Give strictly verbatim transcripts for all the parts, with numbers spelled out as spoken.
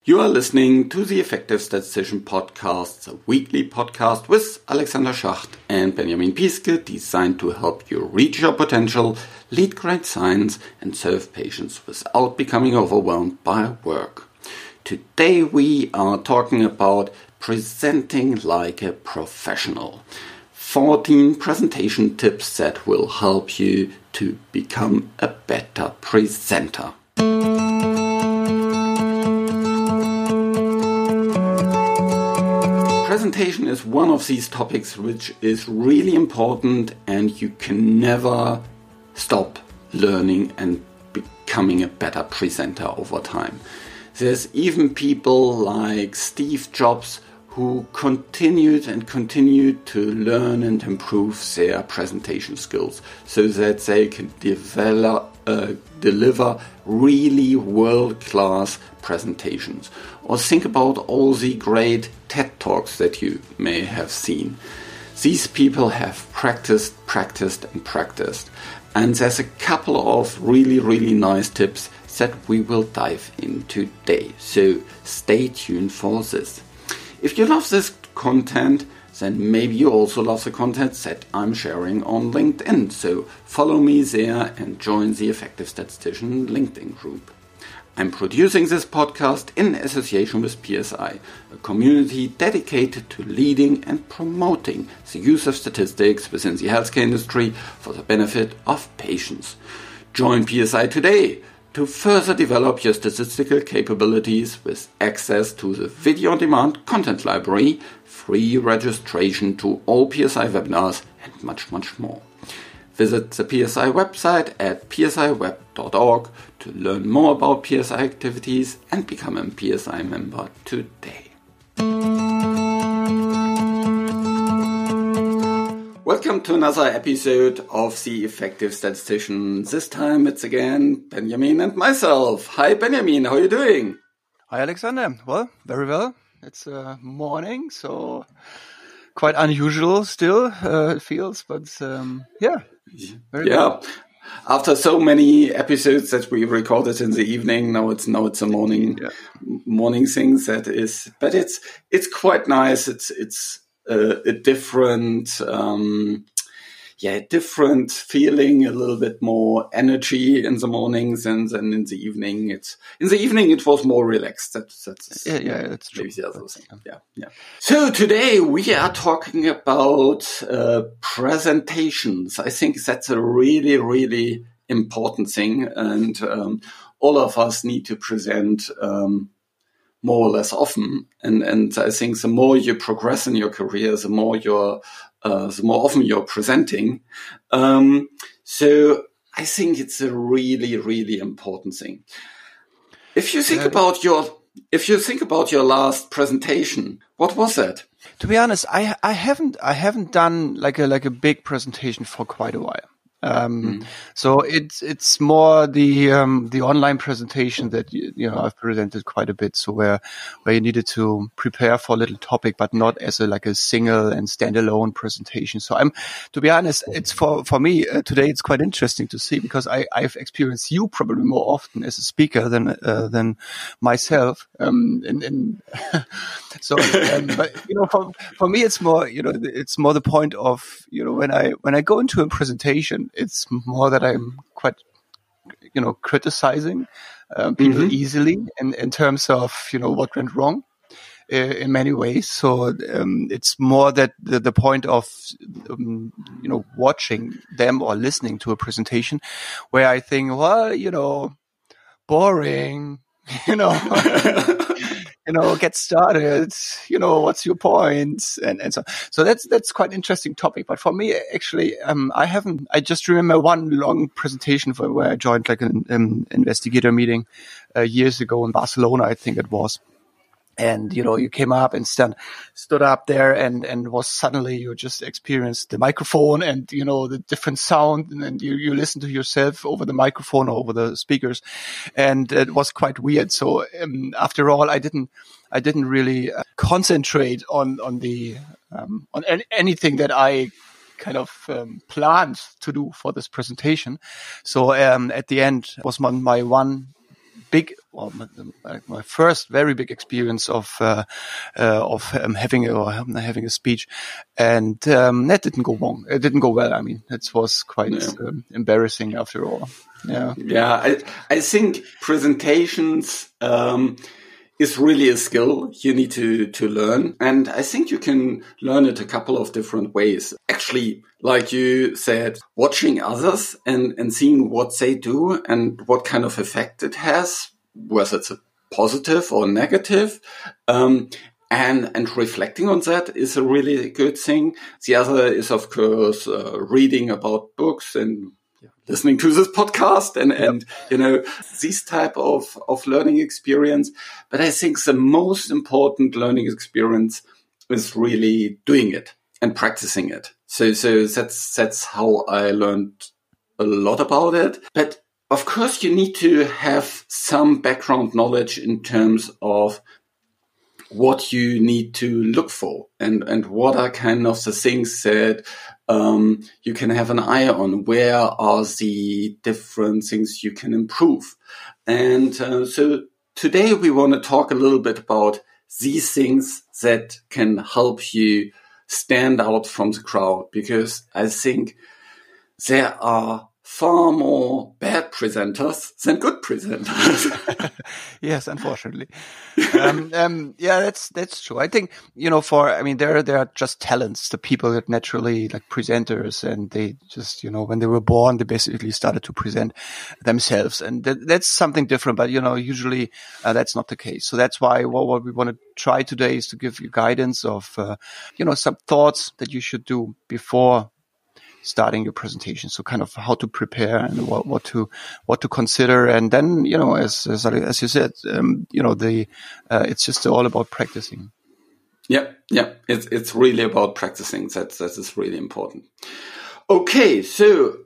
You are listening to the Effective Statistician Podcast, a weekly podcast with Alexander Schacht and Benjamin Piske, designed to help you reach your potential, lead great science, and serve patients without becoming overwhelmed by work. Today we are talking about presenting like a professional. fourteen presentation tips that will help you to become a better presenter. Presentation is one of these topics which is really important, and you can never stop learning and becoming a better presenter over time. There's even people like Steve Jobs who continued and continued to learn and improve their presentation skills so that they can develop, uh, deliver really world-class presentations. Or think about all the great TED Talks that you may have seen. These people have practiced, practiced and practiced. And there's a couple of really, really nice tips that we will dive into today. So stay tuned for this. If you love this content, then maybe you also love the content that I'm sharing on LinkedIn. So follow me there and join the Effective Statistician LinkedIn group. I'm producing this podcast in association with P S I, a community dedicated to leading and promoting the use of statistics within the healthcare industry for the benefit of patients. Join P S I today to further develop your statistical capabilities with access to the video-on-demand content library, free registration to all P S I webinars, and much, much more. Visit the P S I website at p s i web dot org to learn more about P S I activities and become a P S I member today. Welcome to another episode of The Effective Statistician. This time it's again Benjamin and myself. Hi Benjamin, how are you doing? Hi Alexander. Well, very well. It's uh, morning, so quite unusual still, uh, it feels, but um, yeah. Very yeah. well. After so many episodes that we recorded in the evening, now it's now it's a morning yeah. morning thing that is, but it's it's quite nice. It's it's a, a different um, yeah different feeling, a little bit more energy in the mornings and then in the evening. It's in the evening it was more relaxed. That, that's yeah yeah that's true. Maybe the other thing. Yeah yeah. So today we are talking about uh, presentations. I think that's a really really important thing, and um, all of us need to present um, more or less often. And and I think the more you progress in your career, the more you're uh, the more often you're presenting. Um, so I think it's a really really important thing. If you think yeah. about your if you think about your last presentation, what was that? To be honest, I I haven't I haven't done like a like a big presentation for quite a while. Um, mm. So it's it's more the um, the online presentation that you, you know I've presented quite a bit. So where where you needed to prepare for a little topic, but not as a like a single and standalone presentation. So I'm to be honest, it's for for me uh, today. It's quite interesting to see because I I've experienced you probably more often as a speaker than uh, than myself. Um, and, and so um, but you know for for me it's more you know it's more the point of you know when I when I go into a presentation. It's more that I'm quite, you know, criticizing uh, people mm-hmm. easily in, in terms of, you know, what went wrong uh, in many ways. So um, it's more that the, the point of, um, you know, watching them or listening to a presentation where I think, well, you know, boring, you know. You know, get started, you know, what's your point? And, and so, so that's, that's quite an interesting topic. But for me, actually, um, I haven't, I just remember one long presentation for where I joined like an um, investigator meeting uh, years ago in Barcelona, I think it was. And, you know, you came up and stand, stood up there and, and was suddenly you just experienced the microphone and, you know, the different sound and then you, you listen to yourself over the microphone or over the speakers. And it was quite weird. So, um, after all, I didn't, I didn't really uh, concentrate on, on the, um, on any, anything that I kind of um, planned to do for this presentation. So, um, at the end was my, my one big well, my, my first very big experience of uh, uh, of um, having a, or having a speech, and um, that didn't go wrong. It didn't go well. I mean, it was quite yeah. um, embarrassing after all. Yeah, yeah. I I think presentations um, is really a skill you need to to learn, and I think you can learn it a couple of different ways. Actually, like you said, watching others and, and seeing what they do and what kind of effect it has, whether it's a positive or negative, um, and, and reflecting on that is a really good thing. The other is, of course, uh, reading about books and listening to this podcast and, yep. and, you know, this type of, of learning experience. But I think the most important learning experience is really doing it and practicing it. So, so that's, that's how I learned a lot about it. But of course, you need to have some background knowledge in terms of what you need to look for and, and what are kind of the things that um, you can have an eye on. Where are the different things you can improve? And uh, so today we want to talk a little bit about these things that can help you stand out from the crowd, because I think there are far more bad presenters than good presenters. Yes, unfortunately. um, um, yeah, that's that's true. I think, you know, for I mean, there there are just talents, the people that naturally like presenters, and they just, you know, when they were born, they basically started to present themselves, and that, that's something different. But you know, usually uh, that's not the case. So that's why what, what we want to try today is to give you guidance of, uh, you know, some thoughts that you should do before starting your presentation. So kind of how to prepare and what, what to, what to consider. And then, you know, as, as, as you said, um, you know, the, uh, it's just all about practicing. Yeah. Yeah. It's, it's really about practicing. That's, that is really important. Okay. So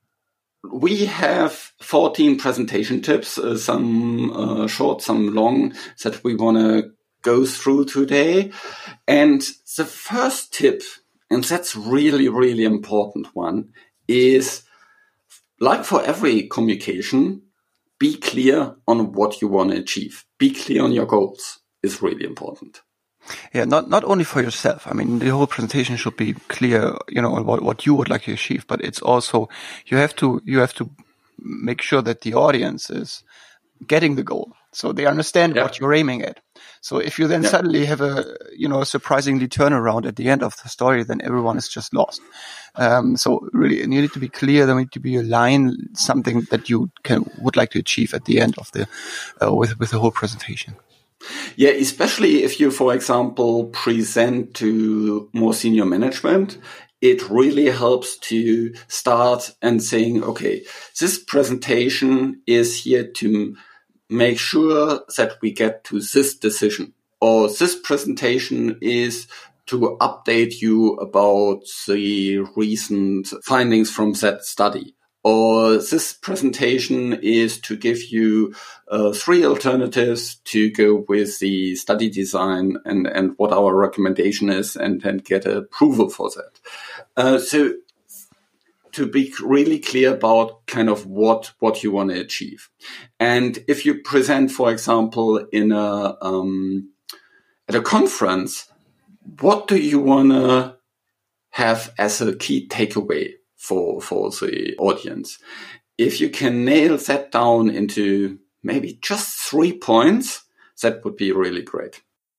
we have fourteen presentation tips, uh, some, uh, short, some long, that we want to go through today. And the first tip, and that's really, really important one, is like for every communication, be clear on what you want to achieve. Be clear on your goals is really important. Yeah, not not only for yourself. I mean, the whole presentation should be clear, you know, on what, what you would like to achieve, but it's also, you have to, you have to make sure that the audience is getting the goal. So they understand yeah. what you're aiming at. So if you then yeah. suddenly have a, you know, a surprisingly turnaround at the end of the story, then everyone is just lost. Um, so really, you need to be clear. There need to be a line, something that you can, would like to achieve at the end of the, uh, with, with the whole presentation. Yeah, especially if you, for example, present to more senior management, it really helps to start and saying, okay, this presentation is here to make sure that we get to this decision, or this presentation is to update you about the recent findings from that study, or this presentation is to give you uh, three alternatives to go with the study design and, and what our recommendation is, and, and get approval for that. Uh, so to be really clear about kind of what, what you want to achieve. And if you present, for example, in a, um, at a conference, what do you want to have as a key takeaway for, for the audience? If you can nail that down into maybe just three points, that would be really great.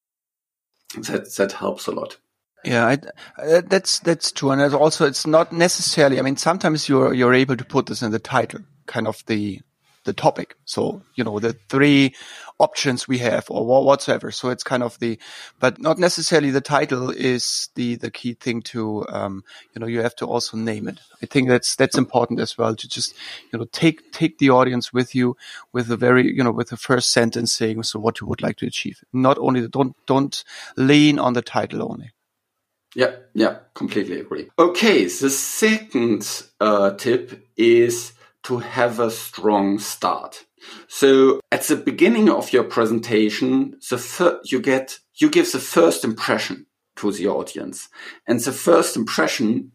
That, that helps a lot. Yeah, I, uh, that's that's true, and also it's not necessarily. I mean, sometimes you're you're able to put this in the title, kind of the the topic. So you know the three options we have, or whatsoever. So it's kind of the, but not necessarily the title is the the key thing to. Um, you know, you have to also name it. I think that's that's important as well, to just you know take take the audience with you with a very you know with the first sentence saying so what you would like to achieve. Not only don't don't lean on the title only. Yeah, yeah, completely agree. Okay, the second uh, tip is to have a strong start. So at the beginning of your presentation, the fir- you get you give the first impression to the audience, and the first impression,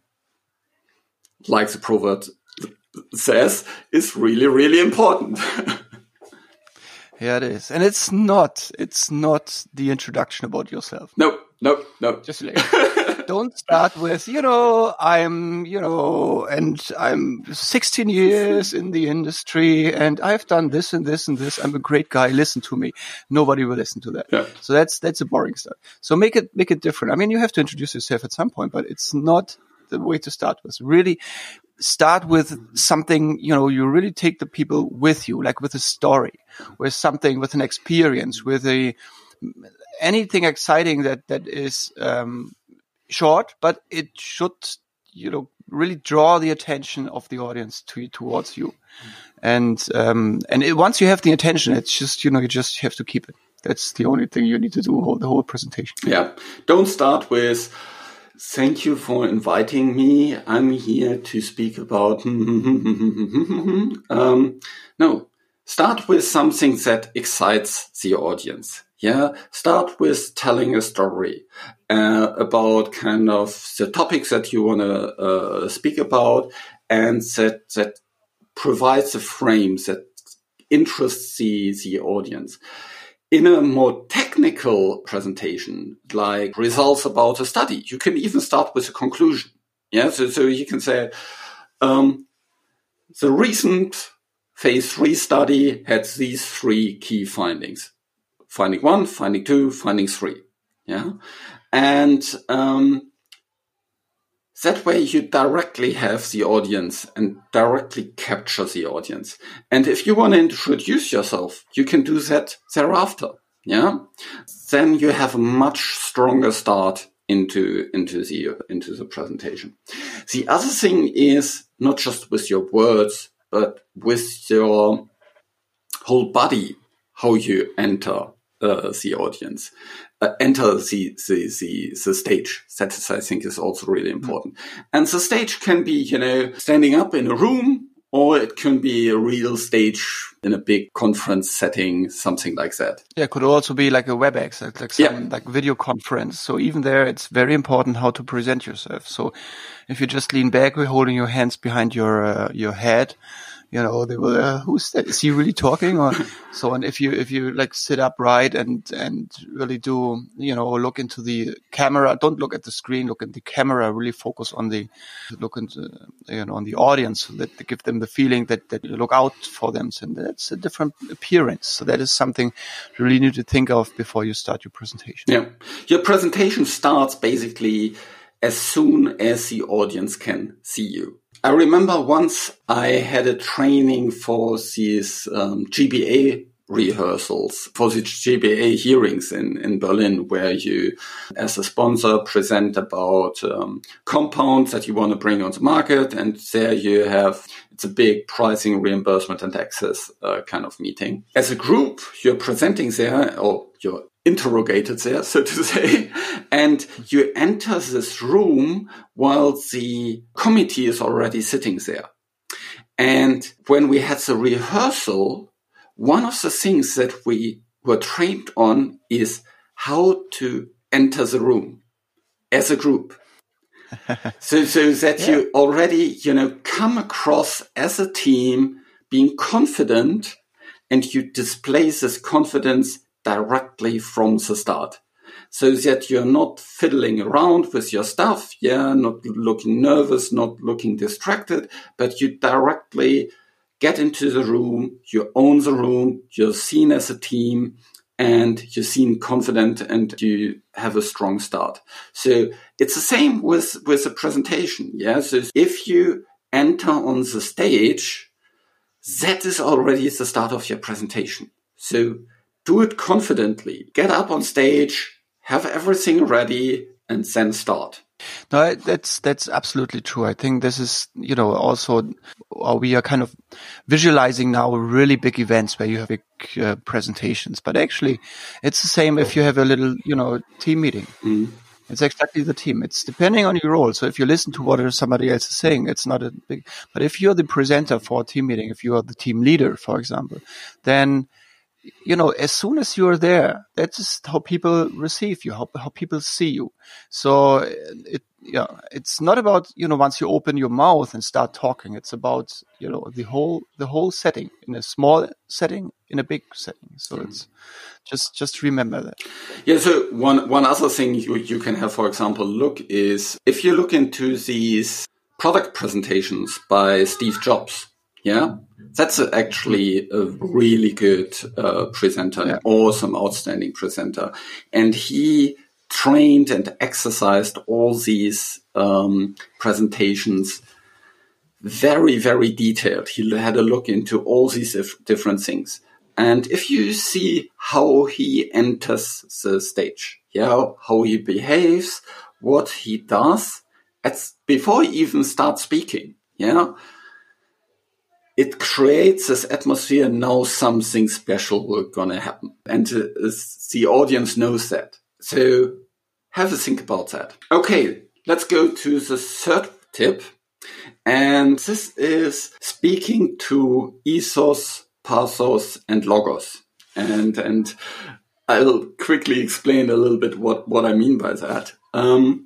like the proverb says, is really, really important. Yeah, it is. And it's not, it's not the introduction about yourself. No, no, no. Just like, don't start with, you know, I'm, you know, and I'm sixteen years in the industry and I've done this and this and this. I'm a great guy. Listen to me. Nobody will listen to that. Yeah. So that's, that's a boring stuff. So make it, make it different. I mean, you have to introduce yourself at some point, but it's not the way to start with. Really start with something, you know, you really take the people with you, like with a story, with something, with an experience, with a, anything exciting that, that is, um, short, but it should, you know, really draw the attention of the audience to towards you. And, um, and it, once you have the attention, it's just, you know, you just have to keep it. That's the only thing you need to do, the whole presentation. Yeah. Don't start with, thank you for inviting me. I'm here to speak about, um, no, start with something that excites the audience. Yeah, start with telling a story uh, about kind of the topics that you want to uh, speak about, and that that provides a frame that interests the, the audience. In a more technical presentation, like results about a study, you can even start with a conclusion. Yeah, so, so you can say, um, the recent phase three study had these three key findings. Finding one, finding two, finding three. Yeah. And, um, that way you directly have the audience and directly capture the audience. And if you want to introduce yourself, you can do that thereafter. Yeah. Then you have a much stronger start into, into the, into the presentation. The other thing is not just with your words, but with your whole body, how you enter Uh, the audience, uh, enter the, the, the, the stage. That is, I think, is also really important. Mm-hmm. And the stage can be, you know, standing up in a room, or it can be a real stage in a big conference setting, something like that. Yeah, it could also be like a WebEx, like, like some yeah. like video conference. So even there, it's very important how to present yourself. So if you just lean back, we're holding your hands behind your uh, your head. You know, they will, uh, who's that? Is he really talking? Or so on. If you, if you like sit upright and, and really do, you know, look into the camera, don't look at the screen, look at the camera, really focus on the, look into, you know, on the audience, so that they give them the feeling that, that you look out for them. And that's a different appearance. So that is something you really need to think of before you start your presentation. Yeah. Your presentation starts basically as soon as the audience can see you. I remember once I had a training for these um, G B A rehearsals, for the G B A hearings in, in Berlin, where you, as a sponsor, present about um, compounds that you want to bring on the market. And there you have, it's a big pricing, reimbursement, and access uh, kind of meeting. As a group, you're presenting there, or you're interrogated there, so to say, and you enter this room while the committee is already sitting there. And when we had the rehearsal, one of the things that we were trained on is how to enter the room as a group. so, so that yeah. you already, you know, come across as a team being confident, and you display this confidence directly from the start, so that you're not fiddling around with your stuff, yeah, not looking nervous, not looking distracted, but you directly get into the room, you own the room, you're seen as a team, and you're seen confident, and you have a strong start. So it's the same with, with a presentation, yeah. So if you enter on the stage, that is already the start of your presentation. So do it confidently. Get up on stage, have everything ready, and then start. No, that's that's absolutely true. I think this is, you know, also uh, we are kind of visualizing now really big events where you have big uh, presentations. But actually, it's the same if you have a little, you know, team meeting. Mm. It's exactly the team. It's depending on your role. So if you listen to what somebody else is saying, it's not a big. But if you're the presenter for a team meeting, if you are the team leader, for example, then you know, as soon as you're there, that's just how people receive you, how, how people see you. So it, yeah, it's not about, you know, once you open your mouth and start talking, it's about, you know, the whole, the whole setting, in a small setting, in a big setting. So mm. it's just, just remember that. Yeah. So one, one other thing you, you can have, for example, look is if you look into these product presentations by Steve Jobs. Yeah. That's a, actually a really good uh, presenter, yeah. An awesome, outstanding presenter. And he trained and exercised all these um, presentations very, very detailed. He had a look into all these if- different things. And if you see how he enters the stage, yeah, how he behaves, what he does, it's before he even starts speaking, yeah, it creates this atmosphere. Now something special will gonna happen, and uh, the audience knows that. So have a think about that. Okay, let's go to the third tip, and this is speaking to ethos, pathos, and logos. And and I'll quickly explain a little bit what what I mean by that. Um,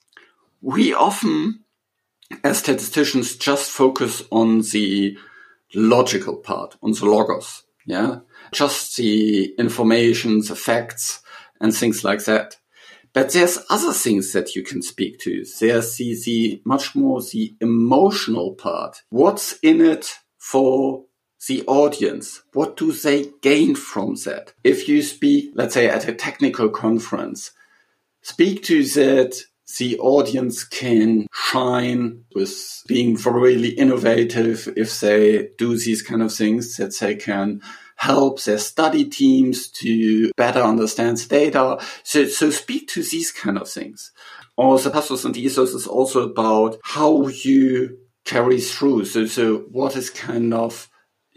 we often, as statisticians, just focus on the logical part, on the logos, yeah, just the information, the facts, and things like that. But there's other things that you can speak to. There's the, the much more the emotional part. What's in it for the audience? What do they gain from that? If you speak, let's say, at a technical conference, speak to that the audience can shine with being really innovative if they do these kind of things, that they can help their study teams to better understand the data. So, so speak to these kind of things. Or the pathos and ethos is also about how you carry through. So, so what is kind of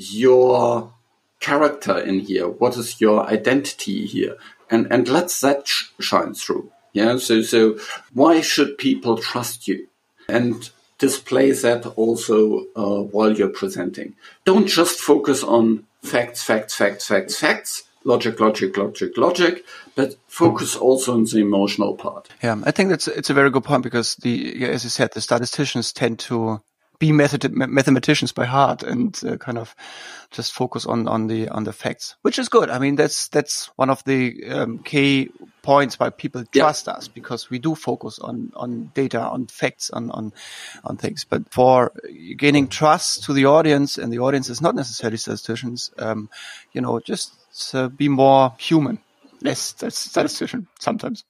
your character in here? What is your identity here? And, and let that sh- shine through. Yeah, so so why should people trust you? And display that also uh, while you're presenting. Don't just focus on facts, facts, facts, facts, facts, logic, logic, logic, logic, but focus also on the emotional part. Yeah, I think that's it's a very good point, because the yeah, as you said, the statisticians tend to be method, mathematicians by heart and uh, kind of just focus on, on the on the facts, which is good. I mean, that's that's one of the um, key points why people trust yeah. us, because we do focus on, on data, on facts, on, on on things. But for gaining trust to the audience, and the audience is not necessarily statisticians, um, you know, just uh, be more human, less statistician sometimes.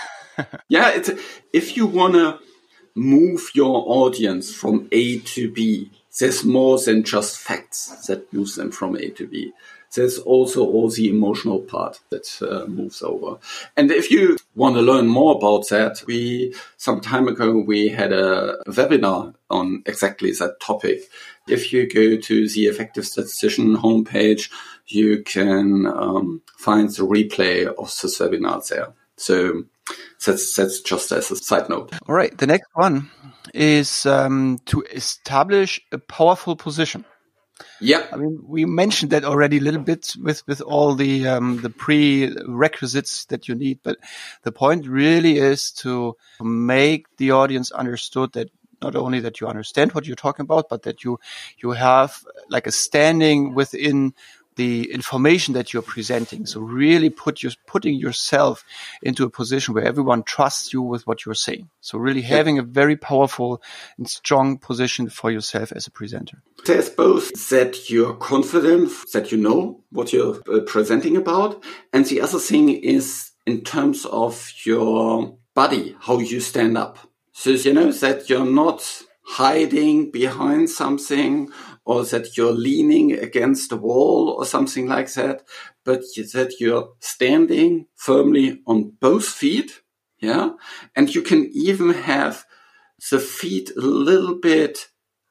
Yeah, it's if you wanna move your audience from A to B, there's more than just facts that moves them from A to B. There's also all the emotional part that uh, moves over. And if you want to learn more about that, we, some time ago, we had a webinar on exactly that topic. If you go to the Effective Statistician homepage, you can um, find the replay of this webinar there. So that's that's just as a side note. All right. The next one is um, to establish a powerful position. Yeah. I mean, we mentioned that already a little bit with, with all the um, the prerequisites that you need. But the point really is to make the audience understood that not only that you understand what you're talking about, but that you you have like a standing within the information that you're presenting. So really put your, putting yourself into a position where everyone trusts you with what you're saying. So really having a very powerful and strong position for yourself as a presenter. There's both that you're confident, that you know what you're uh, presenting about. And the other thing is in terms of your body, how you stand up. So, you know, that you're not hiding behind something, or that you're leaning against a wall or something like that, but that you're standing firmly on both feet, yeah? And you can even have the feet a little bit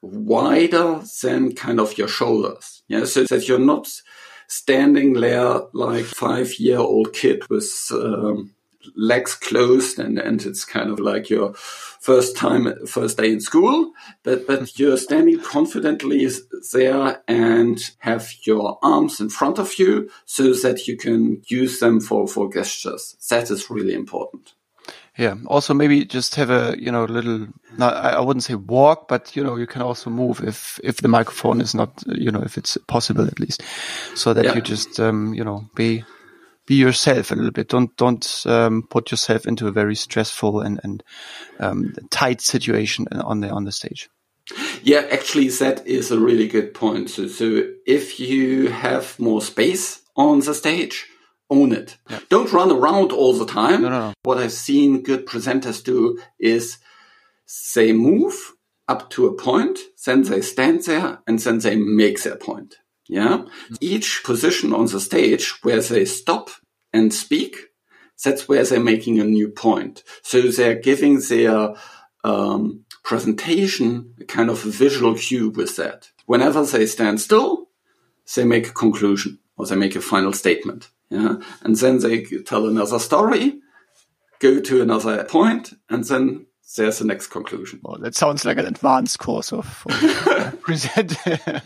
wider than kind of your shoulders, yeah? So that you're not standing there like five-year-old kid with um, legs closed and, and it's kind of like your first time, first day in school, but, but you're standing confidently there and have your arms in front of you so that you can use them for, for gestures. That is really important. Yeah. Also, maybe just have a, you know, little, not, I wouldn't say walk, but, you know, you can also move if, if the microphone is not, you know, if it's possible at least, so that yeah. you just, um, you know, be, be yourself a little bit. Don't, don't, um, put yourself into a very stressful and, and, um, tight situation on the, on the stage. Yeah, actually, that is a really good point. So, so if you have more space on the stage, own it. Yeah. Don't run around all the time. No, no, no. What I've seen good presenters do is they move up to a point, then they stand there, and then they make their point. Yeah. Mm-hmm. Each position on the stage where they stop and speak, that's where they're making a new point. So they're giving their um, presentation a kind of visual cue with that. Whenever they stand still, they make a conclusion or they make a final statement. Yeah, and then they tell another story, go to another point, and then there's the next conclusion. Well, that sounds like an advanced course of, of present.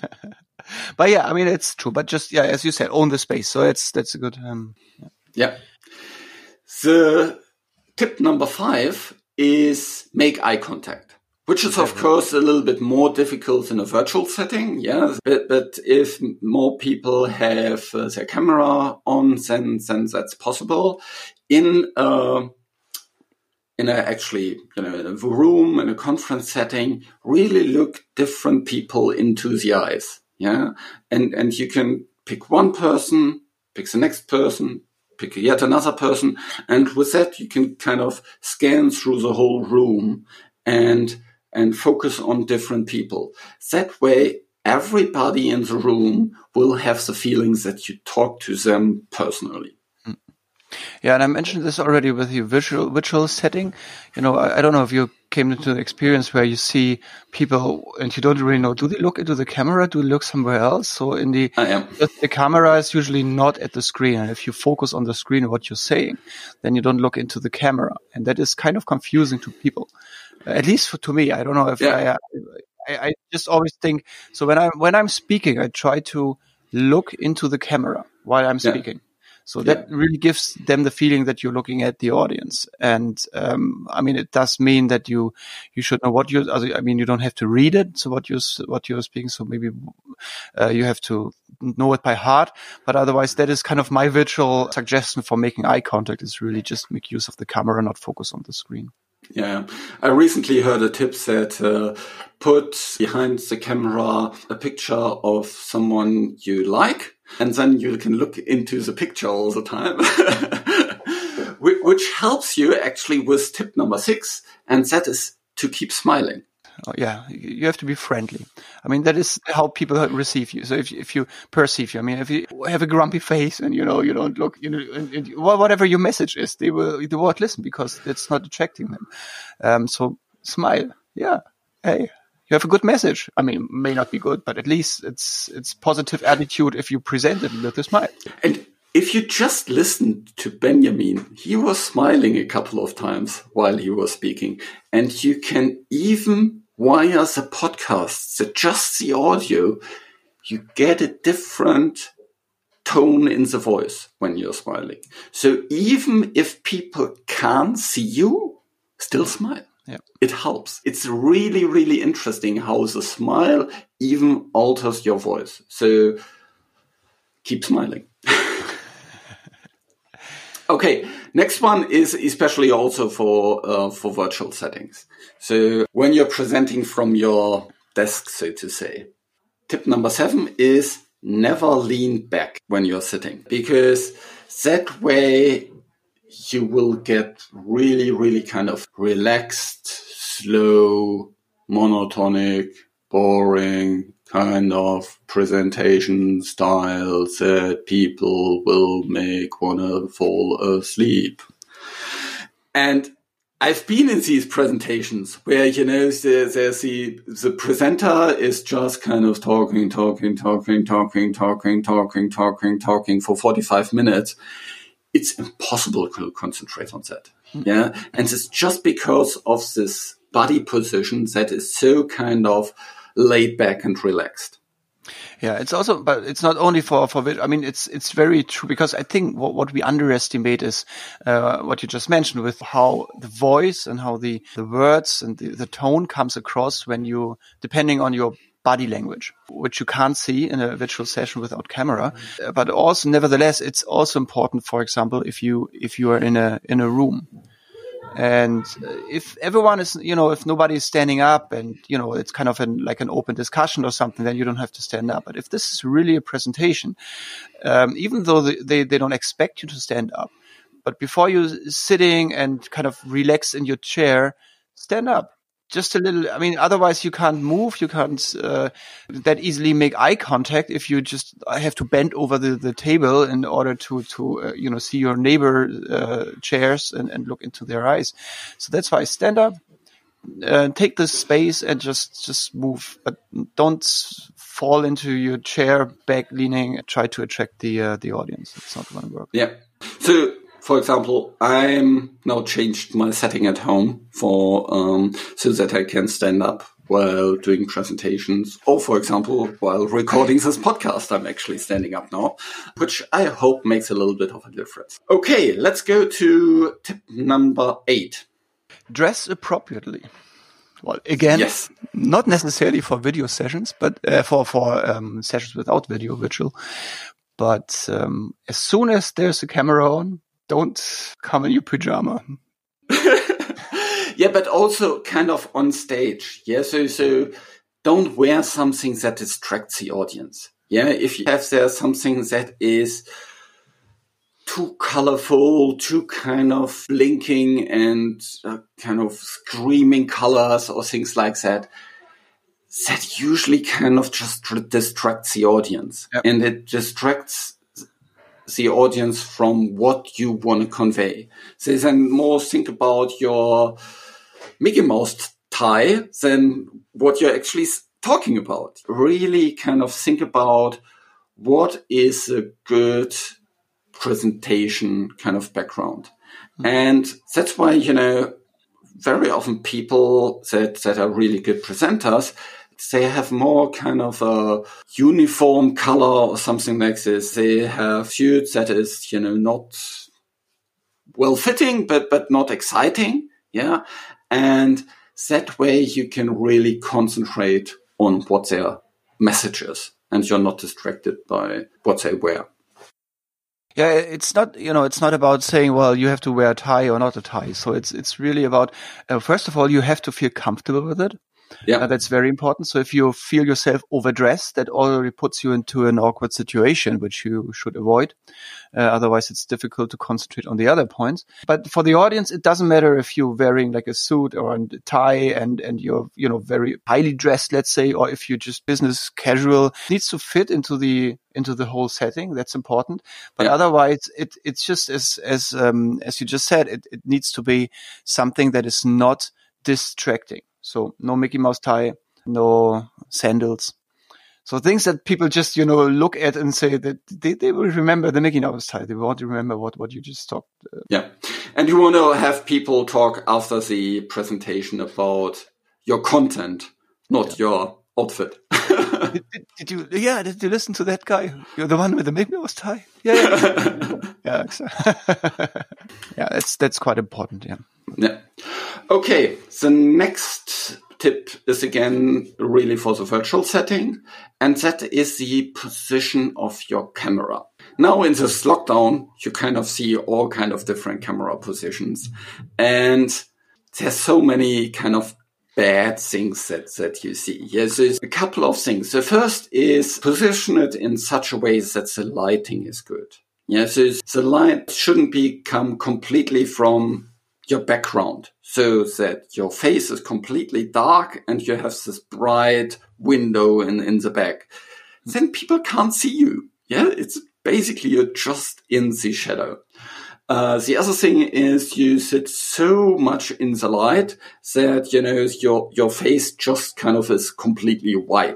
But yeah, I mean, it's true. But just, yeah, as you said, own the space. So it's, that's a good, um, yeah. yeah. The tip number five is make eye contact, which is, of course, a little bit more difficult in a virtual setting. Yeah. But, but if more people have uh, their camera on, then, then that's possible. In, uh, in a actually, you know, in a room, in a conference setting, really look different people into the eyes. Yeah. And, and you can pick one person, pick the next person, pick yet another person. And with that, you can kind of scan through the whole room and, and focus on different people. That way, everybody in the room will have the feelings that you talk to them personally. Yeah, and I mentioned this already with your visual virtual setting. You know, I, I don't know if you came into an experience where you see people and you don't really know, do they look into the camera? Do they look somewhere else? So in the, I am. the camera is usually not at the screen. And if you focus on the screen and what you're saying, then you don't look into the camera. And that is kind of confusing to people. At least for, to me, I don't know if yeah. I, I, I just always think, so when I, when I'm speaking, I try to look into the camera while I'm speaking. Yeah. So that yeah. really gives them the feeling that you're looking at the audience. And, um, I mean, it does mean that you, you should know what you, I mean, you don't have to read it. So what you're, what you're speaking. So maybe, uh, you have to know it by heart, but otherwise that is kind of my virtual suggestion for making eye contact is really just make use of the camera, not focus on the screen. Yeah, I recently heard a tip that uh, put behind the camera a picture of someone you like, and then you can look into the picture all the time, which helps you actually with tip number six, and that is to keep smiling. Oh, yeah, you have to be friendly. I mean, that is how people receive you. So if you, if you perceive you, I mean, if you have a grumpy face and, you know, you don't look, you know, and, and whatever your message is, they will, they won't listen because it's not attracting them. Um, so smile. Yeah. Hey, you have a good message. I mean, may not be good, but at least it's, it's positive attitude if you present it with a smile. And if you just listened to Benjamin, he was smiling a couple of times while he was speaking, and you can even via the podcast, the just the audio, you get a different tone in the voice when you're smiling. So even if people can't see you, still smile. Yeah. It helps. It's really, really interesting how the smile even alters your voice. So keep smiling. Okay, next one is especially also for uh, for virtual settings. So when you're presenting from your desk, so to say, tip number seven is never lean back when you're sitting, because that way you will get really, really kind of relaxed, slow, monotonic, boring kind of presentation style that people will make wanna fall asleep. And I've been in these presentations where, you know, there's the, the presenter is just kind of talking, talking, talking, talking, talking, talking, talking, talking for forty-five minutes. it's impossible to concentrate on that. Mm. Yeah. And it's just because of this body position that is so kind of laid back and relaxed. Yeah, it's also, but it's not only for, for, I mean, it's, it's very true, because I think what, what we underestimate is, uh, what you just mentioned with how the voice and how the, the words and the, the tone comes across when you, depending on your body language, which you can't see in a virtual session without camera. Mm-hmm. But also, nevertheless, it's also important, for example, if you, if you are in a, in a room. And if everyone is, you know, if nobody is standing up and, you know, it's kind of an, like an open discussion or something, then you don't have to stand up. But if this is really a presentation, um, even though they, they, they don't expect you to stand up, but before you're sitting and kind of relax in your chair, stand up. Just a little, I mean, otherwise you can't move, you can't uh, that easily make eye contact if you just have to bend over the, the table in order to, to uh, you know, see your neighbor uh, chairs and, and look into their eyes. So that's why stand up, uh, take this space and just, just move, but don't fall into your chair back leaning, try to attract the, uh, the audience. It's not going to work. Yeah. So, for example, I'm now changed my setting at home for um, so that I can stand up while doing presentations, or for example, while recording this podcast, I'm actually standing up now, which I hope makes a little bit of a difference. Okay, let's go to tip number eight. Dress appropriately. Well, again, yes. Not necessarily for video sessions, but uh, for for um, sessions without video, virtual. But um, as soon as there's a camera on, don't come in your pajama. Yeah, but also kind of on stage. Yeah, so so don't wear something that distracts the audience. Yeah, if you have there something that is too colorful, too kind of blinking and uh, kind of screaming colors or things like that, that usually kind of just distracts the audience. Yep. And it distracts the audience from what you want to convey. So then more think about your Mickey Mouse tie than what you're actually talking about. Really kind of think about what is a good presentation kind of background. Mm-hmm. And that's why, you know, very often people that, that are really good presenters, they have more kind of a uniform color or something like this. They have suits that is, you know, not well fitting, but, but not exciting. Yeah. And that way you can really concentrate on what their message is and you're not distracted by what they wear. Yeah, it's not, you know, it's not about saying, well, you have to wear a tie or not a tie. So it's, it's really about, uh, first of all, you have to feel comfortable with it. Yeah, uh, that's very important. So if you feel yourself overdressed, that already puts you into an awkward situation, which you should avoid. Uh, otherwise, it's difficult to concentrate on the other points. But for the audience, it doesn't matter if you're wearing like a suit or a tie and, and you're, you know, very highly dressed, let's say, or if you're just business casual. It needs to fit into the, into the whole setting. That's important. But yeah. Otherwise, it, it's just as, as, um, as you just said, it, it needs to be something that is not distracting. So no Mickey Mouse tie, no sandals. So things that people just, you know, look at and say that they, they will remember the Mickey Mouse tie. They won't remember what, what you just talked. Uh, yeah. And you want to have people talk after the presentation about your content, not yeah. your outfit. did, did, did you, yeah, did you listen to that guy? You're the one with the Mickey Mouse tie? Yeah, yeah. yeah, exactly. yeah, that's, that's quite important, yeah. Yeah. Okay, the next tip is again really for the virtual setting, and that is the position of your camera. Now in this lockdown, you kind of see all kind of different camera positions, and there's so many kind of bad things that, that you see. Yes, there's a couple of things. The first is position it in such a way that the lighting is good. Yes, the light shouldn't become completely from your background so that your face is completely dark and you have this bright window in, in the back. Then people can't see you. Yeah, it's basically you're just in the shadow. Uh, the other thing is you sit so much in the light that, you know, your, your face just kind of is completely white.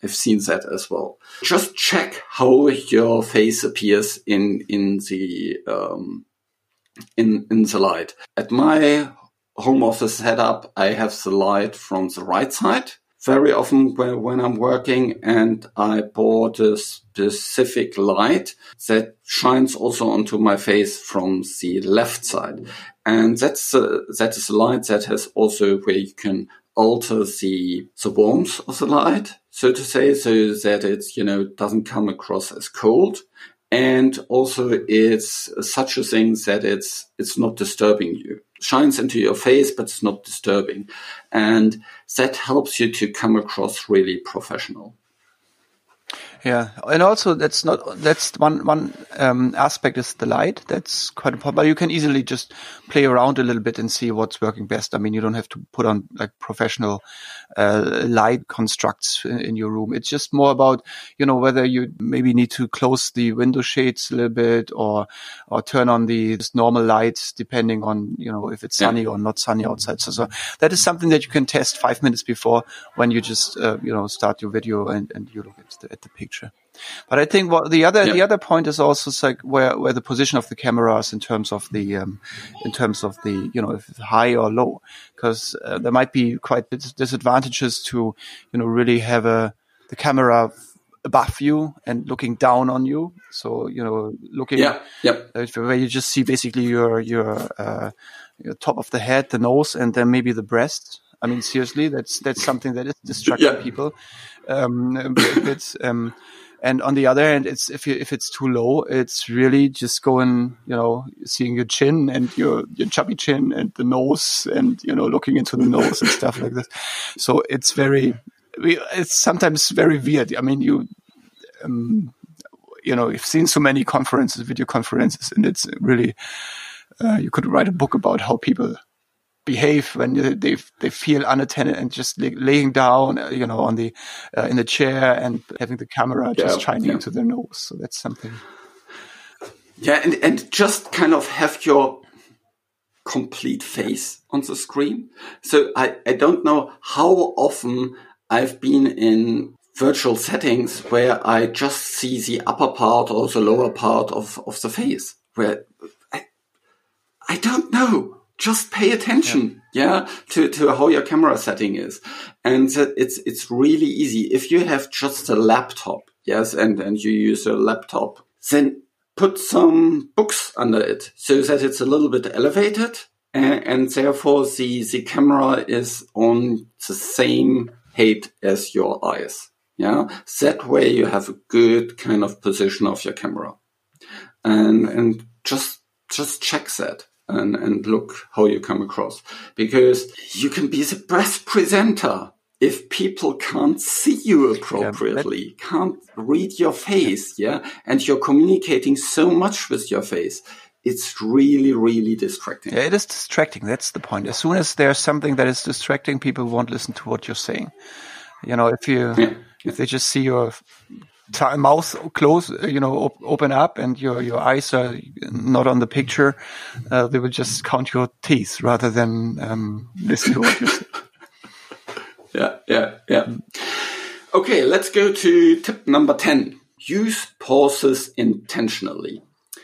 I've seen that as well. Just check how your face appears in, in the, um, in, in the light. At my home office setup, I have the light from the right side. Very often when, when I'm working, and I bought a specific light that shines also onto my face from the left side. And that's uh, that is a light that has also where you can alter the the warmth of the light, so to say, so that it's, you know, doesn't come across as cold. And also it's such a thing that it's it's not disturbing you. Shines into your face, but it's not disturbing. And that helps you to come across really professional. Yeah, and also that's not that's one one um, aspect is the light. That's quite important. But you can easily just play around a little bit and see what's working best. I mean, you don't have to put on like professional uh, light constructs in, in your room. It's just more about, you know, whether you maybe need to close the window shades a little bit, or or turn on the just normal lights depending on, you know, if it's sunny yeah. or not sunny outside. So, so that is something that you can test five minutes before when you just uh, you know start your video and, and you look at the, at the picture. But I think what the other yeah. the other point is also like where, where the position of the camera is in terms of the um, in terms of the, you know, if it's high or low, because uh, there might be quite disadvantages to, you know, really have a the camera above you and looking down on you. So, you know, looking yeah. Yep. Uh, where you just see basically your your, uh, your top of the head, the nose, and then maybe the breast. I mean, seriously, that's that's something that is distracting yeah. people um, a bit. Um, and on the other hand, it's if you, if it's too low, it's really just going, you know, seeing your chin and your your chubby chin and the nose, and, you know, looking into the nose and stuff like this. So it's very, it's sometimes very weird. I mean, you. Um, you know, you've seen so many conferences, video conferences, and it's really, uh, you could write a book about how people behave when they they feel unattended and just lay, laying down, you know, on the uh, in the chair and having the camera just yeah, shining yeah. into their nose. So that's something. Yeah, and and just kind of have your complete face on the screen. So I I don't know how often I've been in virtual settings where I just see the upper part or the lower part of, of the face, where I, I don't know. Just pay attention, yeah, yeah to, to how your camera setting is. And it's, it's really easy. If you have just a laptop, yes, and, and you use a laptop, then put some books under it so that it's a little bit elevated, and, and therefore the, the camera is on the same height as your eyes. Yeah, that way you have a good kind of position of your camera, and and just just check that and and look how you come across, because you can be the best presenter if people can't see you appropriately, yeah, can't read your face, yeah, and you're communicating so much with your face. It's really, really distracting. Yeah, it is distracting. That's the point. As soon as there's something that is distracting, people won't listen to what you're saying. You know, if you. Yeah. If they just see your t- mouth close, you know, op- open up, and your, your eyes are not on the picture, uh, they will just count your teeth rather than um, listen to what you say. Yeah, yeah, yeah. Okay, let's go to tip number ten. Use pauses intentionally.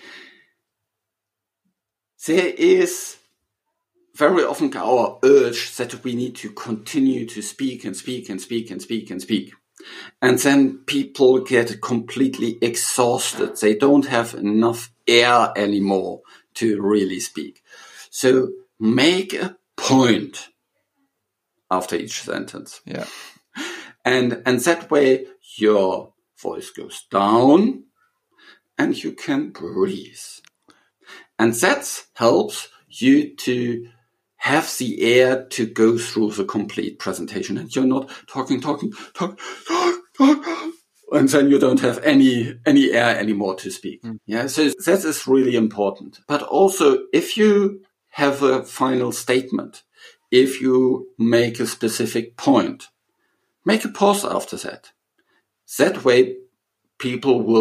There is very often our urge that we need to continue to speak and speak and speak and speak and speak. And then people get completely exhausted. They don't have enough air anymore to really speak. So make a point after each sentence. Yeah. And, and that way your voice goes down and you can breathe. And that helps you to have the air to go through the complete presentation, and you're not talking, talking, talk, talk, talk, and then you don't have any, any air anymore to speak. Mm. Yeah. So that is really important. But also, if you have a final statement, if you make a specific point, make a pause after that. That way people will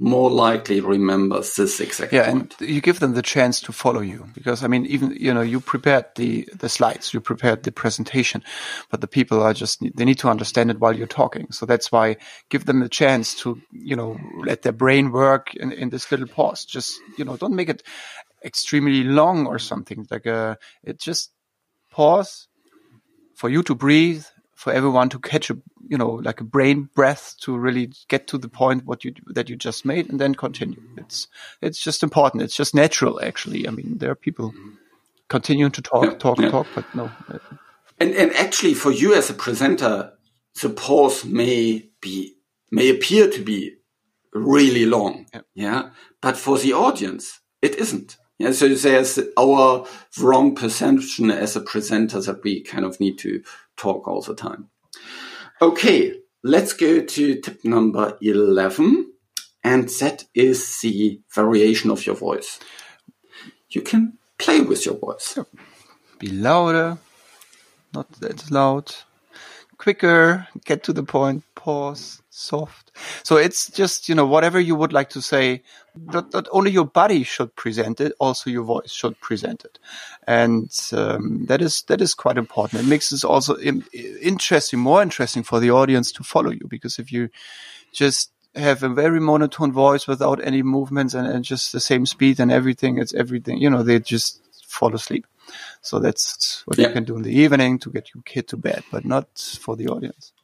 more likely remembers this exact yeah, point. And you give them the chance to follow you, because I mean, even, you know, you prepared the, the slides, you prepared the presentation, but the people are just, they need to understand it while you're talking. So that's why give them a chance to, you know, let their brain work in, in this little pause. Just, you know, don't make it extremely long or something like a, it just pause for you to breathe, for everyone to catch a, you know, like a brain breath to really get to the point what you that you just made, and then continue. It's it's just important. It's just natural, actually. I mean, there are people continuing to talk, yeah, talk, yeah. talk, but no. And and actually, for you as a presenter, the pause may be may appear to be really long, yeah, yeah, but for the audience, it isn't. Yeah, so there's our wrong perception as a presenter that we kind of need to talk all the time. Okay, let's go to tip number eleven, and that is the variation of your voice. You can play with your voice. Yeah. Be louder, not that loud, quicker, get to the point, pause, soft. So it's just, you know, whatever you would like to say, not, not only your body should present it, also your voice should present it. And um, that is that is quite important. It makes it also interesting, more interesting for the audience to follow you, because if you just have a very monotone voice without any movements and, and just the same speed and everything, it's everything, you know, they just fall asleep. So that's what yeah. you can do in the evening to get your kid to bed, but not for the audience.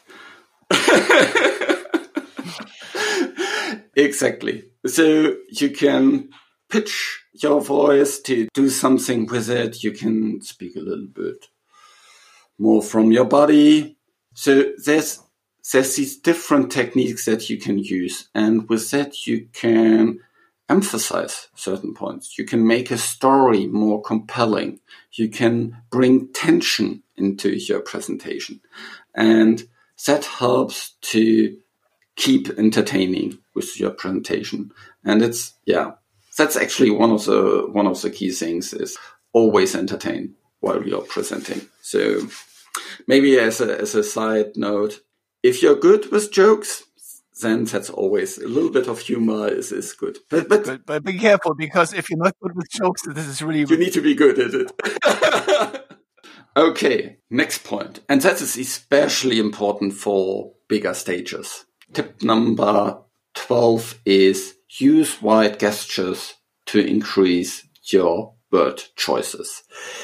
Exactly. So you can pitch your voice to do something with it. You can speak a little bit more from your body. So there's there's these different techniques that you can use. And with that, you can emphasize certain points. You can make a story more compelling. You can bring tension into your presentation. And that helps to keep entertaining with your presentation. And it's, yeah, that's actually one of the, one of the key things is always entertain while you're presenting. So maybe as a, as a side note, if you're good with jokes, then that's always a little bit of humor is, is good. But, but, but, but be careful, because if you're not good with jokes, this is really... You need to be good at it. Okay, next point. And that is especially important for bigger stages. Tip number twelve is use wide gestures to increase your word choices.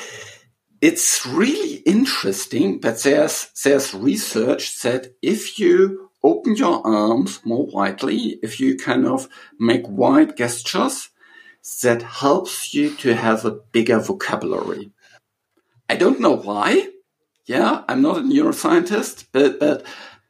It's really interesting, but there's, there's research that if you open your arms more widely, if you kind of make wide gestures, that helps you to have a bigger vocabulary. I don't know why. Yeah, I'm not a neuroscientist, but, but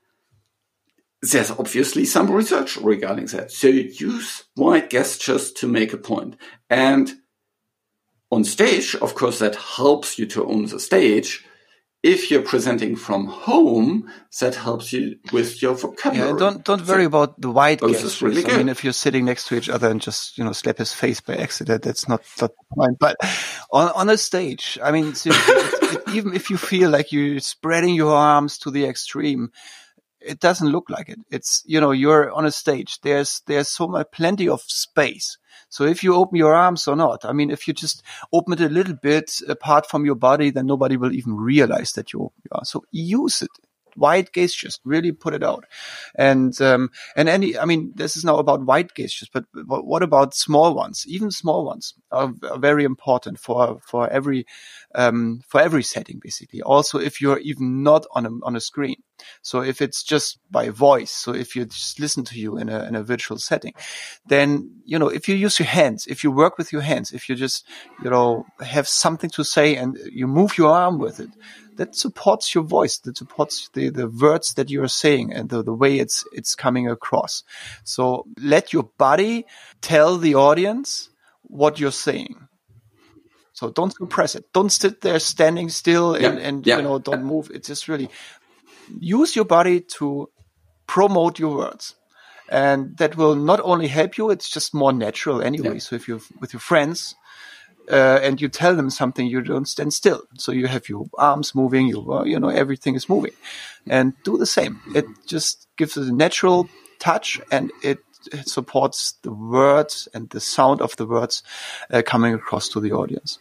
there's obviously some research regarding that. So use wide gestures to make a point. And on stage, of course, that helps you to own the stage. If you're presenting from home, that helps you with your vocabulary. Yeah, don't don't worry so, about the wide gestures. Really I mean, if you're sitting next to each other and just, you know, slap his face by accident, that's not, not the point. But on on a stage, I mean, so it, it, even if you feel like you're spreading your arms to the extreme, it doesn't look like it. It's, you know, you're on a stage. There's there's so much, plenty of space. So if you open your arms or not, I mean, if you just open it a little bit apart from your body, then nobody will even realize that you are. So use it. Wide gestures, really put it out. And, um, and any, I mean, this is now about wide gestures, but what about small ones? Even small ones are, are very important for, for every, um, for every setting, basically. Also, if you're even not on a, on a screen. So if it's just by voice, so if you just listen to you in a, in a virtual setting, then, you know, if you use your hands, if you work with your hands, if you just, you know, have something to say and you move your arm with it, that supports your voice, that supports the, the words that you're saying and the, the way it's, it's coming across. So let your body tell the audience what you're saying. So don't suppress it. Don't sit there standing still and, yeah. and yeah. you know, don't move. It's just really use your body to promote your words. And that will not only help you, it's just more natural anyway. Yeah. So if you're with your friends, Uh, and you tell them something, you don't stand still. So you have your arms moving, you, uh, you know, everything is moving. And do the same. It just gives it a natural touch and it it supports the words and the sound of the words uh, coming across to the audience.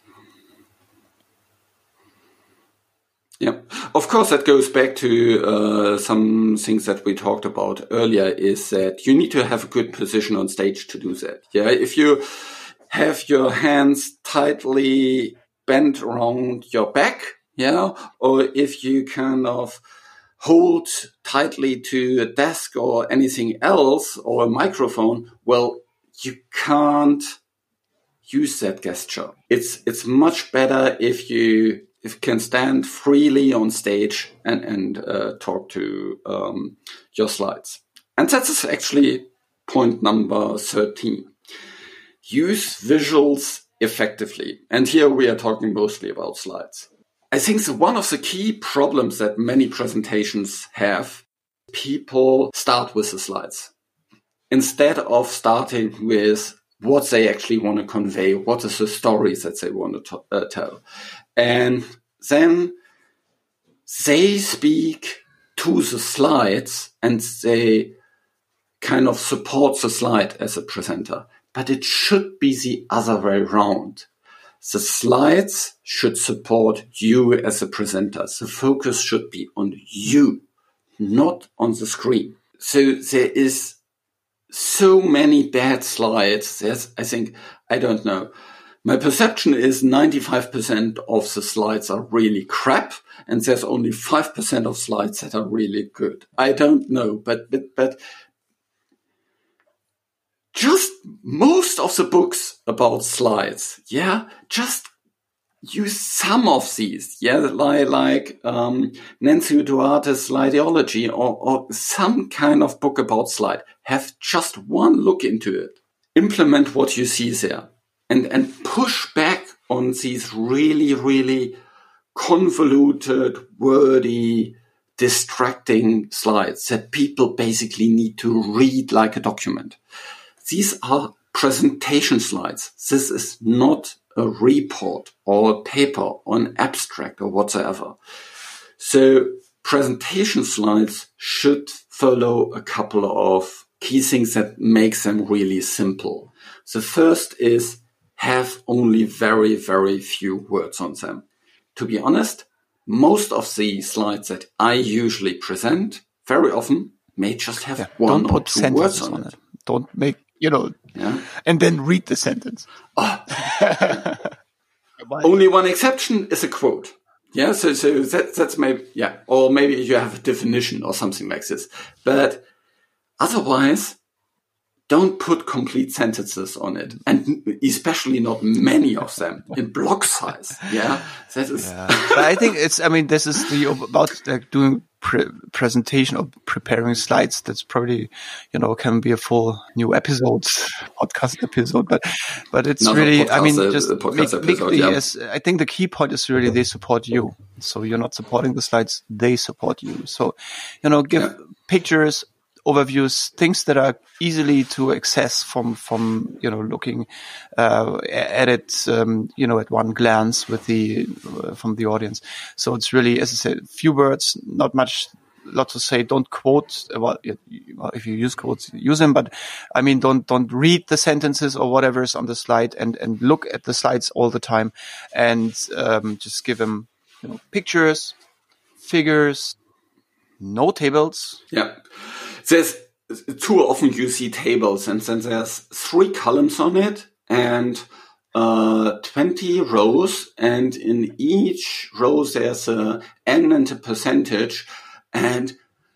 Yeah, of course, that goes back to uh, some things that we talked about earlier, is that you need to have a good position on stage to do that. Yeah, if you have your hands tightly bent around your back, yeah, or if you kind of hold tightly to a desk or anything else or a microphone, well, you can't use that gesture. It's it's much better if you if you can stand freely on stage and and uh, talk to um, your slides. And that's actually point number thirteen. Use visuals effectively. And here we are talking mostly about slides. I think so one of the key problems that many presentations have, people start with the slides instead of starting with what they actually want to convey, what is the stories that they want to t- uh, tell. And then they speak to the slides and they kind of support the slide as a presenter. But it should be the other way around. The slides should support you as a presenter. The focus should be on you, not on the screen. So there is so many bad slides. There's, I think, I don't know. My perception is ninety-five percent of the slides are really crap, and there's only five percent of slides that are really good. I don't know, but, but, but just most of the books about slides, yeah, just use some of these, yeah, like, like um, Nancy Duarte's Slideology or, or some kind of book about slide. Have just one look into it. Implement what you see there and, and push back on these really, really convoluted, wordy, distracting slides that people basically need to read like a document. These are presentation slides. This is not a report or a paper or an abstract or whatsoever. So presentation slides should follow a couple of key things that makes them really simple. The first is have only very, very few words on them. To be honest, most of the slides that I usually present very often may just have yeah, one or two words on, on it. it. Don't make You know, yeah. And then read the sentence. Oh. Only one exception is a quote. Yeah, so so that, that's maybe, yeah, or maybe you have a definition or something like this. But otherwise, don't put complete sentences on it, and especially not many of them in block size. Yeah, that is. Yeah. But I think it's. I mean, this is the about like doing pre- presentation or preparing slides. That's probably, you know, can be a full new episode, podcast episode. But but it's Not really. Podcast, I mean, just a make, episode, make the, yeah. yes, I think the key point is really they support you. So you're not supporting the slides; they support you. So, you know, give yeah. pictures, overviews, things that are easily to access from, from, you know, looking, uh, at it, um, you know, at one glance with the, uh, from the audience. So it's really, as I said, few words, not much, lot to say. Don't quote, well, if you use quotes, use them, but I mean, don't, don't read the sentences or whatever is on the slide and, and look at the slides all the time and, um, just give them, you know, pictures, figures, no tables. Yeah. There's too often you see tables and then there's three columns on it and uh, twenty rows, and in each row there's a n and a percentage. And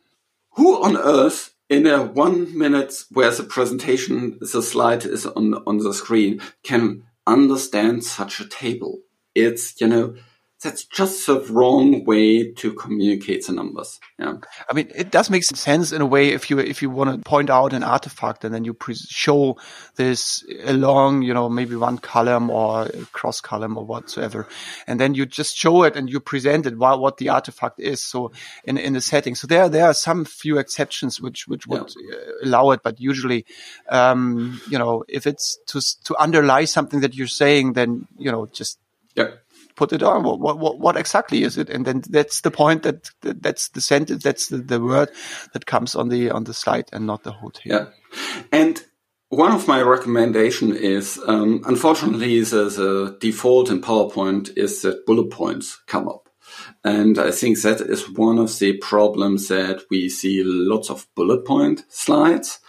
who on earth in a one minute where the presentation, the slide is on, on the screen can understand such a table? It's, you know, that's just the wrong way to communicate the numbers. Yeah, I mean, it does make sense in a way if you if you want to point out an artifact and then you pre- show this along, you know, maybe one column or a cross column or whatsoever, and then you just show it and you present it while what the artifact is. So in in the setting, so there there are some few exceptions which which would yeah. allow it, but usually, um, you know, if it's to to underlie something that you're saying, then you know just yeah. put it on. What, what, what exactly is it? And then that's the point that, that that's the sentence, that's the, the word that comes on the, on the slide and not the whole table. Yeah. And one of my recommendation is, um, unfortunately, the, the default in PowerPoint is that bullet points come up. And I think that is one of the problems that we see lots of bullet point slides.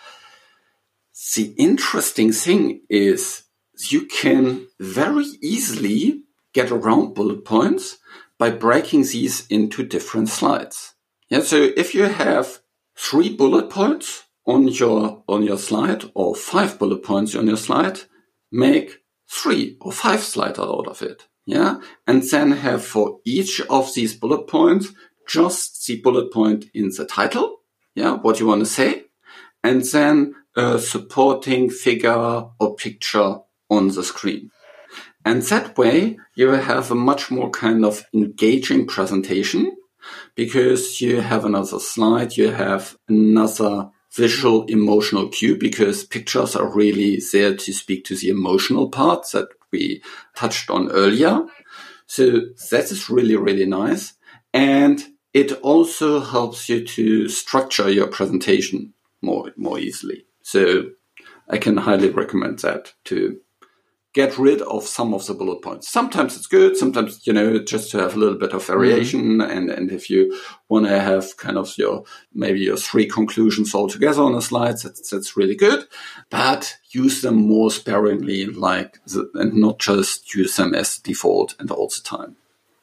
The interesting thing is you can very easily get around bullet points by breaking these into different slides. Yeah, so if you have three bullet points on your, on your slide or five bullet points on your slide, make three or five slides out of it. Yeah. And then have for each of these bullet points, just the bullet point in the title. Yeah. What you want to say. And then a supporting figure or picture on the screen. And that way you have a much more kind of engaging presentation because you have another slide. You have another visual emotional cue because pictures are really there to speak to the emotional part that we touched on earlier. So that is really, really nice. And it also helps you to structure your presentation more, more easily. So I can highly recommend that to get rid of some of the bullet points. Sometimes it's good. Sometimes, you know, just to have a little bit of variation. Mm-hmm. And, and if you want to have kind of your, maybe your three conclusions all together on a slide, that's, that's really good. But use them more sparingly, like, the, and not just use them as default and all the time.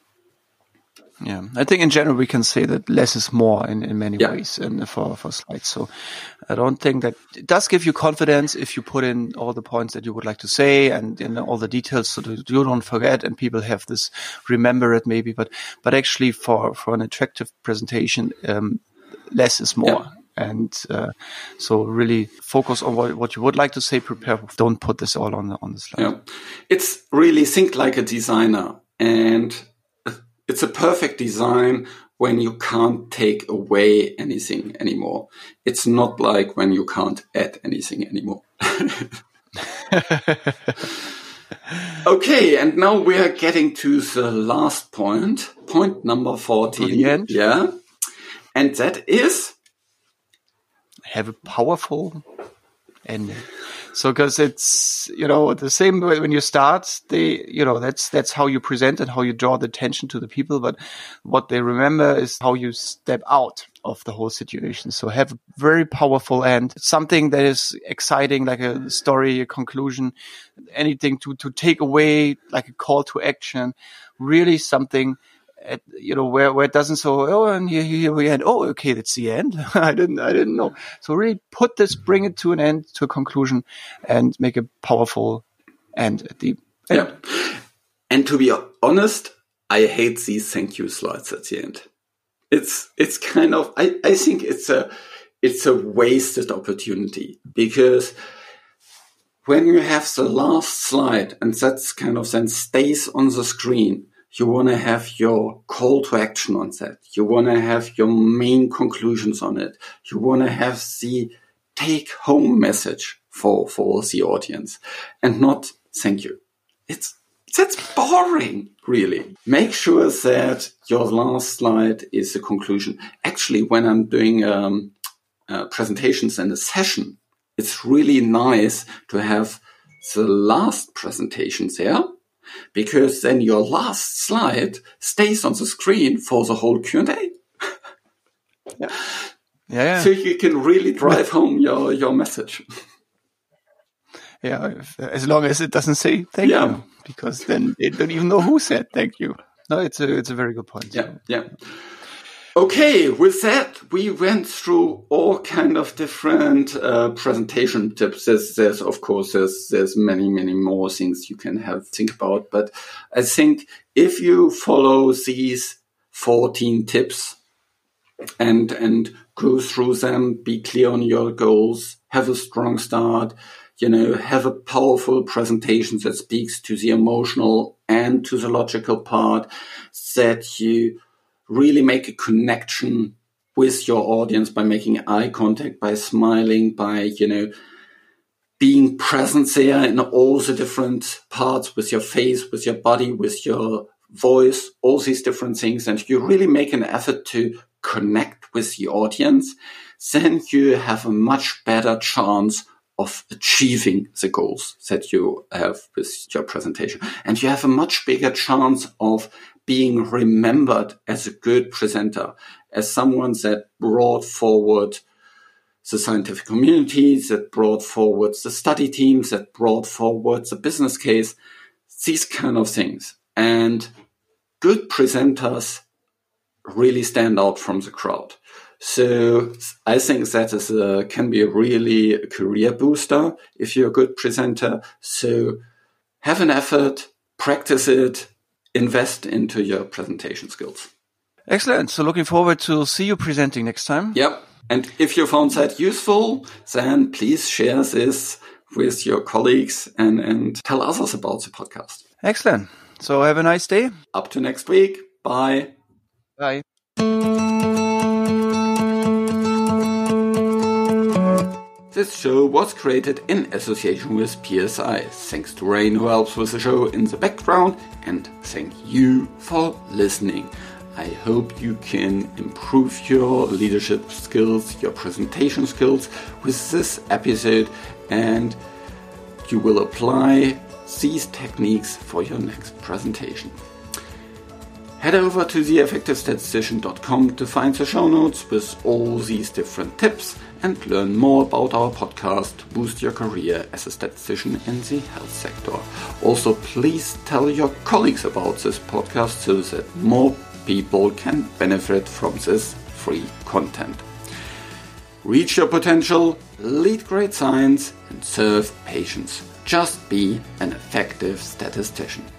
Yeah, I think in general we can say that less is more in, in many yeah. ways and for, for slides. So I don't think that it does give you confidence if you put in all the points that you would like to say and you know, all the details so that you don't forget and people have this, remember it maybe. But, but actually for, for an attractive presentation, um, less is more. Yeah. And uh, so really focus on what, what you would like to say, prepare. Don't put this all on the, on the slide. Yeah. It's really think like a designer, and it's a perfect design when you can't take away anything anymore. It's not like when you can't add anything anymore. Okay, and now we are getting to the last point, point number fourteen. To the end. Yeah. And that is? Have a powerful ending. So, because it's, you know, the same way when you start, they, you know, that's, that's how you present and how you draw the attention to the people. But what they remember is how you step out of the whole situation. So have a very powerful end, something that is exciting, like a story, a conclusion, anything to, to take away, like a call to action, really something at, you know, where, where it doesn't so, oh, and here, here we end. Oh, okay, that's the end. I didn't, I didn't know. So really put this, bring it to an end, to a conclusion, and make a powerful end at the end. Yeah. And to be honest, I hate these thank you slides at the end. It's, it's kind of, I, I think it's a, it's a wasted opportunity because when you have the last slide and that's kind of then stays on the screen, you want to have your call to action on that. You want to have your main conclusions on it. You want to have the take home message for, for the audience and not thank you. It's, that's boring, really. Make sure that your last slide is the conclusion. Actually, when I'm doing um, uh, presentations in a session, it's really nice to have the last presentation there, because then your last slide stays on the screen for the whole Q and A. Yeah. Yeah. So you can really drive home your, your message. Yeah, if, as long as it doesn't say thank yeah. you, because then they don't even know who said thank you. No, it's a it's a very good point. Yeah, so. yeah. Okay, with that, we went through all kind of different uh, presentation tips. There's, there's, of course, there's, there's many, many more things you can have think about. But I think if you follow these fourteen tips and, and go through them, be clear on your goals, have a strong start, you know, have a powerful presentation that speaks to the emotional and to the logical part, that you really make a connection with your audience by making eye contact, by smiling, by, you know, being present there in all the different parts with your face, with your body, with your voice, all these different things, and you really make an effort to connect with the audience, then you have a much better chance of achieving the goals that you have with your presentation. And you have a much bigger chance of being remembered as a good presenter, as someone that brought forward the scientific community, that brought forward the study teams, that brought forward the business case, these kind of things. And good presenters really stand out from the crowd. So I think that is a, can be a really a career booster if you're a good presenter. So have an effort, practice it, invest into your presentation skills. Excellent. So looking forward to see you presenting next time. Yep. And if you found that useful, then please share this with your colleagues and, and tell others about the podcast. Excellent. So have a nice day. Up to next week. Bye. Bye. This show was created in association with P S I. Thanks to Rain, who helps with the show in the background, and thank you for listening. I hope you can improve your leadership skills, your presentation skills with this episode, and you will apply these techniques for your next presentation. Head over to the effective statistician dot com to find the show notes with all these different tips and learn more about our podcast to boost your career as a statistician in the health sector. Also, please tell your colleagues about this podcast so that more people can benefit from this free content. Reach your potential, lead great science, and serve patients. Just be an effective statistician.